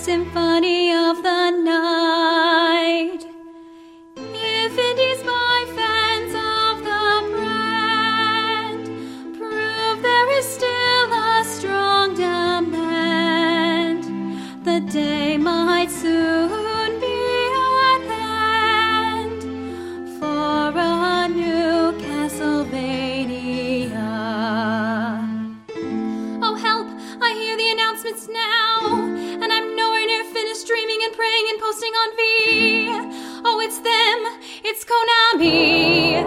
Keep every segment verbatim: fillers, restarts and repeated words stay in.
symphony of the night. If it is by fans of the brand, prove there is still a strong demand. The day might soon be at hand for a new Castlevania. Oh help, I hear the announcements now, and I'm nowhere near finished dreaming and praying and posting on V. Oh, it's them, it's Konami.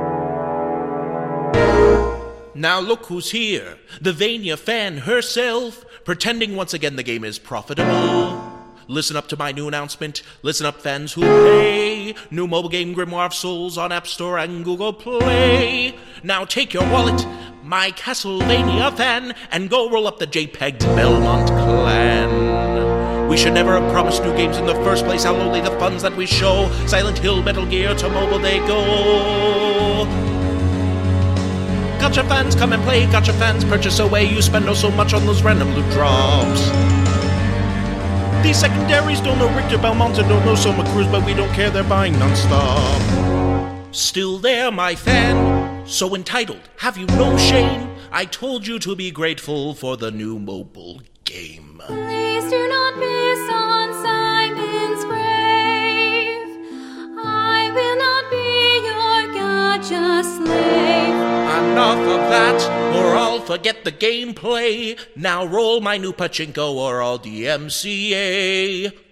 Now look who's here, the Vania fan herself, pretending once again the game is profitable. Listen up to my new announcement. Listen up, fans who pay. New mobile game Grimoire of Souls on App Store and Google Play. Now take your wallet, my Castlevania fan, and go roll up the JPEG Belmont clan. We should never have promised new games in the first place. How lonely the funds that we show. Silent Hill, Metal Gear, to mobile they go. Gotcha fans, come and play. Gotcha fans, purchase away. You spend oh so much on those random loot drops. These secondaries don't know Richter Belmont and don't know Soma Cruz, but we don't care, they're buying non-stop. Still there, my fan, so entitled, have you no shame? I told you to be grateful for the new mobile game. Please do not miss on Simon's grave. I will not be your gacha slave. Enough of that, or I'll forget the gameplay. Now roll my new pachinko or I'll D M C A.